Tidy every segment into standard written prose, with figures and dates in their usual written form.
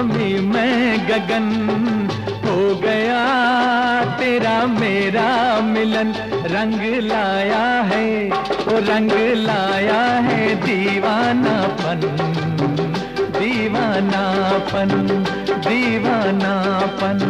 जमी मैं गगन, हो गया तेरा मेरा मिलन। रंग लाया है, वो रंग लाया है दीवानापन, दीवानापन, दीवानापन।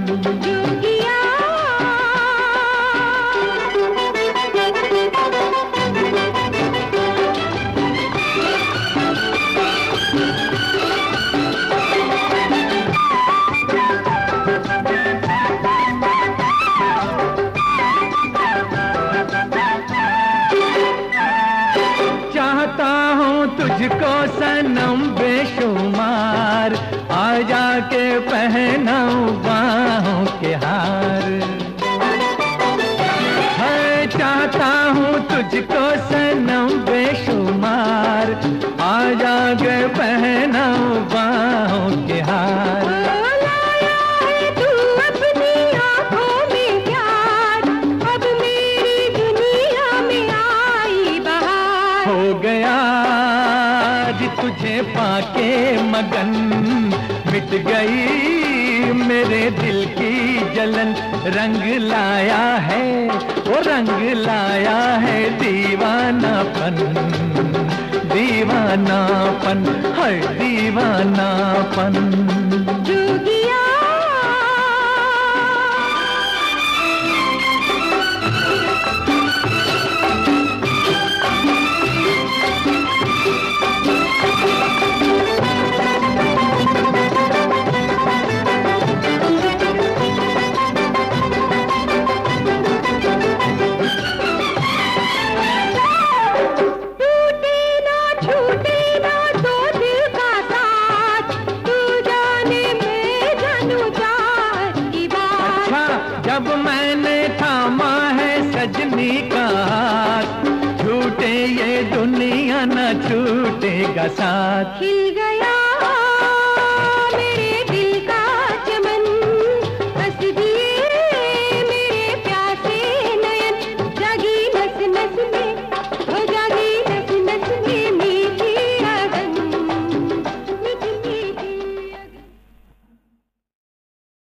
तुझको सनम बेशुमार, आ जाके पहनाऊं बाहों के हार। है चाहता हूँ तुझको सनम बेशुमार, आ जाके पहनाऊं बाहों के हार। हो गया तुझे पाके मगन, मिट गई मेरे दिल की जलन। रंग लाया है, वो रंग लाया है दीवानापन, दीवानापन, है दीवानापन। जब मैंने थामा है सजनी का हाथ, छूटे ये दुनिया न छूटेगा साथ।